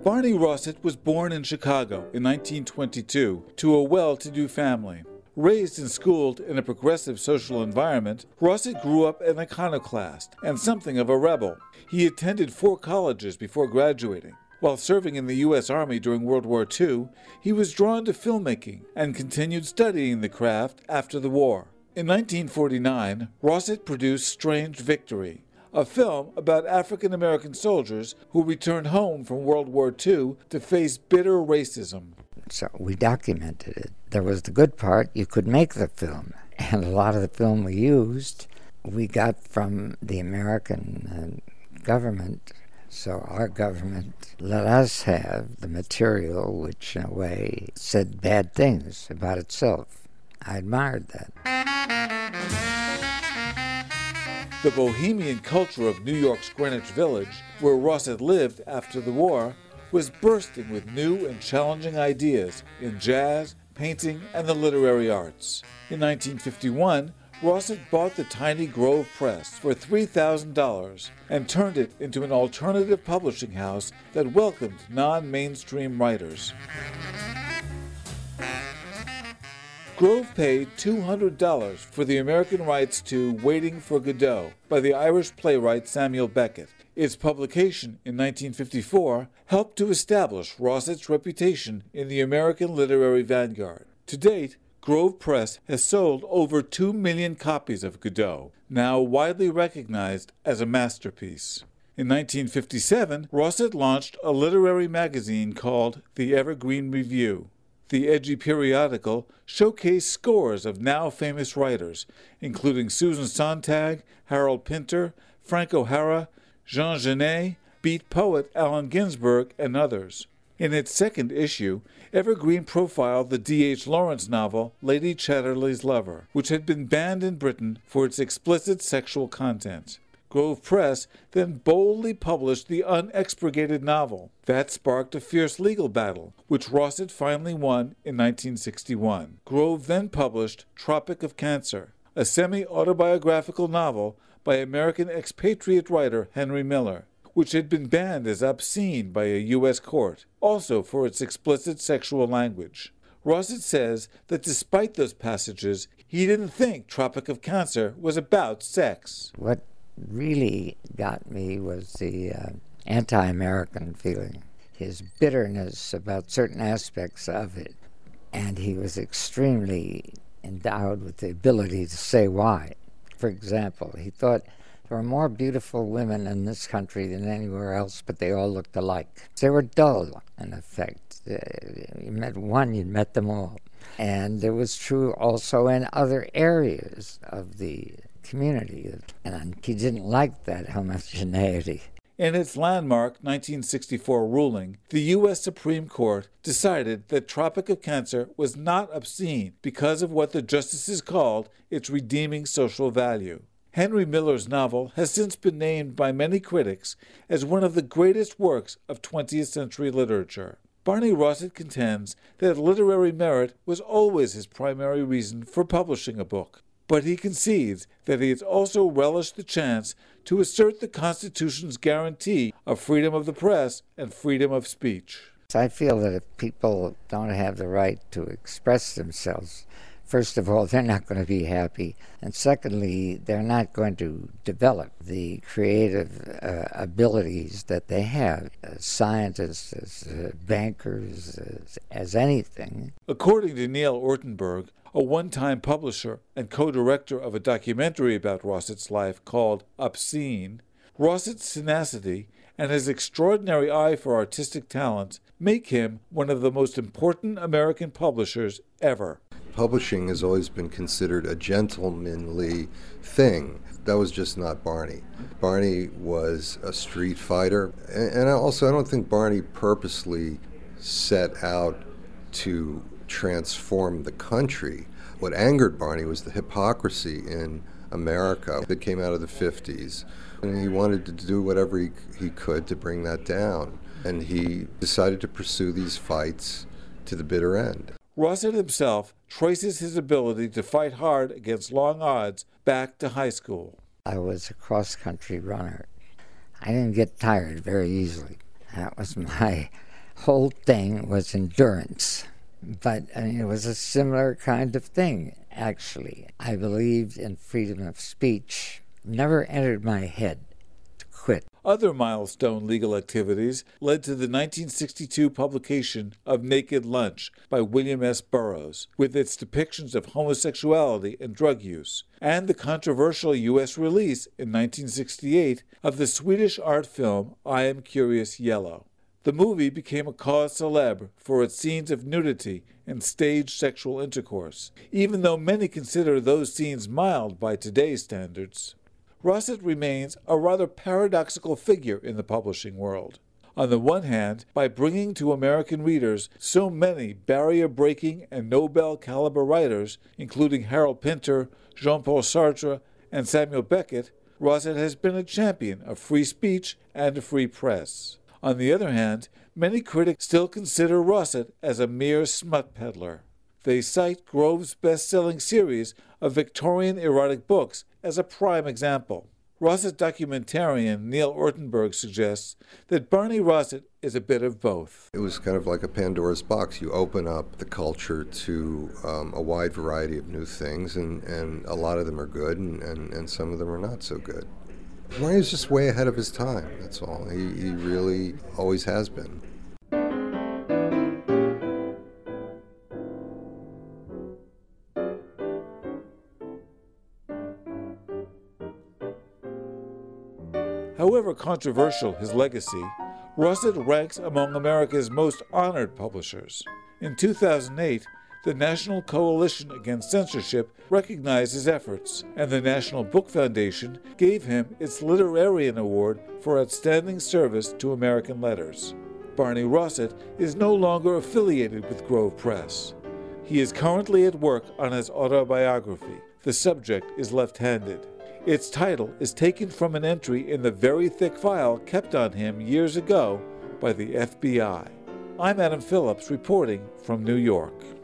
Barney Rosset was born in Chicago in 1922 to a well-to-do family. Raised and schooled in a progressive social environment, Rosset grew up an iconoclast and something of a rebel. He attended 4 colleges before graduating. While serving in the U.S. Army during World War II, he was drawn to filmmaking and continued studying the craft after the war. In 1949, Rosset produced Strange Victory, a film about African-American soldiers who returned home from World War II to face bitter racism. So we documented it. There was the good part, you could make the film. And a lot of the film we used, we got from the American government. So our government let us have the material which, in a way, said bad things about itself. I admired that. The bohemian culture of New York's Greenwich Village, where Rosset lived after the war, was bursting with new and challenging ideas in jazz, painting, and the literary arts. In 1951, Rosset bought the tiny Grove Press for $3,000 and turned it into an alternative publishing house that welcomed non-mainstream writers. Grove paid $200 for the American rights to Waiting for Godot by the Irish playwright Samuel Beckett. Its publication in 1954 helped to establish Rosset's reputation in the American literary vanguard. To date, Grove Press has sold over 2 million copies of Godot, now widely recognized as a masterpiece. In 1957, Rosset launched a literary magazine called The Evergreen Review. The edgy periodical showcased scores of now-famous writers, including Susan Sontag, Harold Pinter, Frank O'Hara, Jean Genet, beat poet Allen Ginsberg, and others. In its second issue, Evergreen profiled the D.H. Lawrence novel Lady Chatterley's Lover, which had been banned in Britain for its explicit sexual content. Grove Press then boldly published the unexpurgated novel. That sparked a fierce legal battle, which Rosset finally won in 1961. Grove then published Tropic of Cancer, a semi-autobiographical novel by American expatriate writer Henry Miller, which had been banned as obscene by a U.S. court, also for its explicit sexual language. Rosset says that despite those passages, he didn't think Tropic of Cancer was about sex. What really got me was the anti-American feeling, his bitterness about certain aspects of it. And he was extremely endowed with the ability to say why. For example, he thought there were more beautiful women in this country than anywhere else, but they all looked alike. They were dull, in effect. You met one, you'd met them all. And it was true also in other areas of the community. And he didn't like that homogeneity. In its landmark 1964 ruling, the U.S. Supreme Court decided that Tropic of Cancer was not obscene because of what the justices called its redeeming social value. Henry Miller's novel has since been named by many critics as one of the greatest works of 20th century literature. Barney Rosset contends that literary merit was always his primary reason for publishing a book. But he concedes that he has also relished the chance to assert the Constitution's guarantee of freedom of the press and freedom of speech. I feel that if people don't have the right to express themselves, first of all, they're not going to be happy. And secondly, they're not going to develop the creative abilities that they have as scientists, as bankers, as anything. According to Neil Ortenberg, a one-time publisher and co-director of a documentary about Rosset's life called Obscene, Rosset's tenacity and his extraordinary eye for artistic talent make him one of the most important American publishers ever. Publishing has always been considered a gentlemanly thing. That was just not Barney. Barney was a street fighter, and I don't think Barney purposely set out to transform the country. What angered Barney was the hypocrisy in America that came out of the 50s. And he wanted to do whatever he could to bring that down. And he decided to pursue these fights to the bitter end. Rosset himself traces his ability to fight hard against long odds back to high school. I was a cross-country runner. I didn't get tired very easily. That was my whole thing was endurance. But it was a similar kind of thing, actually. I believed in freedom of speech. Never entered my head to quit. Other milestone legal activities led to the 1962 publication of Naked Lunch by William S. Burroughs, with its depictions of homosexuality and drug use, and the controversial U.S. release in 1968 of the Swedish art film I Am Curious Yellow. The movie became a cause célèbre for its scenes of nudity and staged sexual intercourse, even though many consider those scenes mild by today's standards. Rosset remains a rather paradoxical figure in the publishing world. On the one hand, by bringing to American readers so many barrier-breaking and Nobel-caliber writers, including Harold Pinter, Jean-Paul Sartre, and Samuel Beckett, Rosset has been a champion of free speech and a free press. On the other hand, many critics still consider Rosset as a mere smut peddler. They cite Grove's best-selling series of Victorian erotic books as a prime example. Rosset documentarian Neil Ortenberg suggests that Barney Rosset is a bit of both. It was kind of like a Pandora's box. You open up the culture to a wide variety of new things, and a lot of them are good, and some of them are not so good. Barney was just way ahead of his time, that's all. He really always has been. However controversial his legacy, Rosset ranks among America's most honored publishers. In 2008, the National Coalition Against Censorship recognized his efforts, and the National Book Foundation gave him its Literarian Award for outstanding service to American letters. Barney Rosset is no longer affiliated with Grove Press. He is currently at work on his autobiography. The subject is left-handed. Its title is taken from an entry in the very thick file kept on him years ago by the FBI. I'm Adam Phillips reporting from New York.